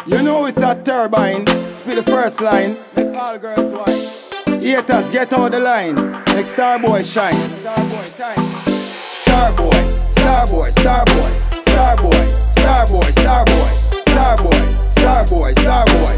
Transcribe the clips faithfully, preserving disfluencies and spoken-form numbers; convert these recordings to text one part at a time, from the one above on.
You know it's a turbine. Spit the first line. Make all girls whine. Haters get out the line. Make Starboy shine. Starboy time. Starboy, Starboy, Starboy, Starboy, Starboy, Starboy, Starboy, Starboy, Starboy.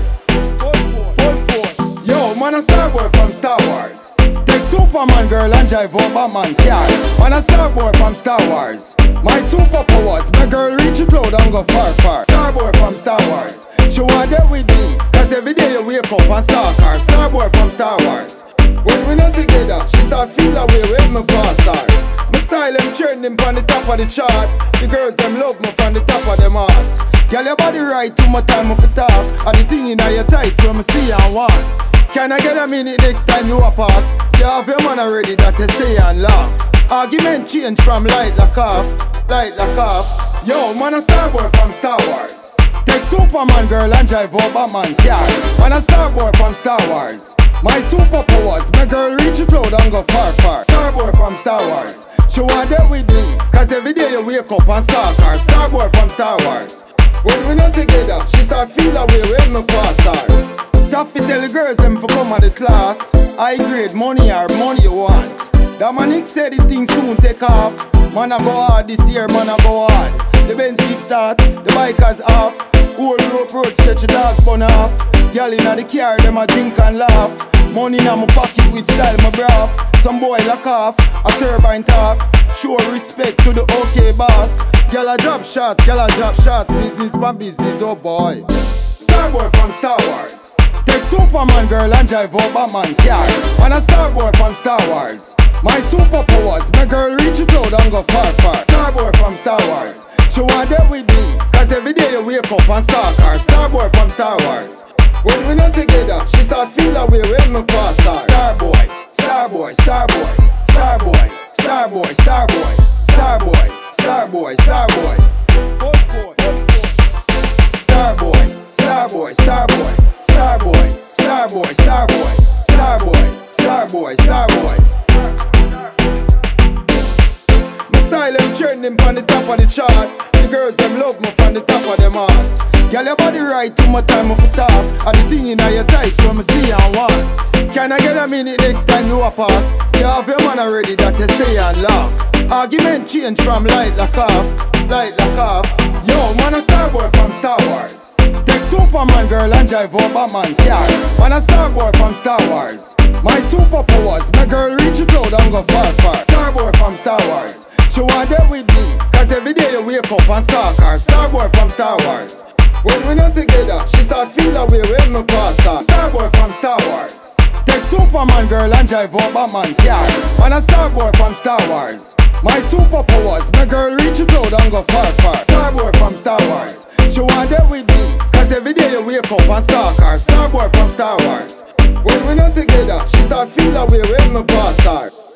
Yo, man a Starboy from Star Wars. Take Superman girl and drive up Batman car. Man a Starboy from Star Wars. My superpowers, my girl reach it cloud and go far far. Starboy from Star Wars. She want there with me, cause every day you wake up and stalk her. Starboy from Star Wars. When we not together, she start feel away when me pass her. My style them trending from the top of the chart. The girls them love me from the top of them heart. Girl your body right too much time of it talk. And the thing in your tights when me see and want. Can I get a minute next time you a pass? You have your man already that you say and laugh. Argument change from light like off, light like off. Yo, man a Starboy from Star Wars. Take Superman girl and drive up Batman car. Man a Starboy from Star Wars. My superpowers, my girl reach it cloud and go far far. Starboy from Star Wars. She want there with me, cause every day you wake up and stalk her. Starboy from Star Wars. When we not together, she start feel away when me pass her. Taffy tell the girls them for come at the class. High grade money or money you want. That man Nick said the thing soon take off. Man a go hard this year, man a go hard. The Benz jeep start, the bikers off. Old rope road stretch the dogs burn off. Girl inna the car, them a drink and laugh. Money inna my pocket with style my braff. Some boy lock off, a turbine talk. Show respect to the OK boss. Girl a drop shots, girl a drop shots. Business by business, oh boy. Starboy from Star Wars. Take Superman girl and drive up Batman car. Man a Starboy from Star Wars. My superpowers, my girl reach it out and go far far. Starboy from Star Wars. She want there with me, cause every day you wake up and stalk her. Starboy from Star Wars. When we not together, she start feel away when me pass her. Starboy, Starboy, Starboy, Starboy, Starboy, Starboy, Starboy, Starboy, Starboy. Starboy, Starboy, Starboy, Starboy, Starboy, Starboy, Starboy, Starboy, Starboy. My style them trending from the top of the chart. The girls them love me from the top of them heart. Girl your body right too much time of it off. And the thing in your tights when me see and want. Can I get a minute next time you a pass? You have your man already that you say and laugh. Argument change from light like off, light like off. Yo, man a Starboy from Star Wars. Take Superman girl and drive up Batman car. Man a Starboy from Star Wars. My superpowers, my girl reach it out and go far far. Starboy from Star Wars. She want there with me, cause every day you wake up and stalk her. Starboy from Star Wars. When we not together, she start feel away when me pass her. Starboy from Star Wars. Take Superman girl and drive up Batman car. Man a Starboy from Star Wars. My superpowers, my girl reach it out and go far far. Starboy from Star Wars. She want there with me, cause every day you wake up and stalk her. Starboy from Star Wars. When we not together, she start feel away when me pass her.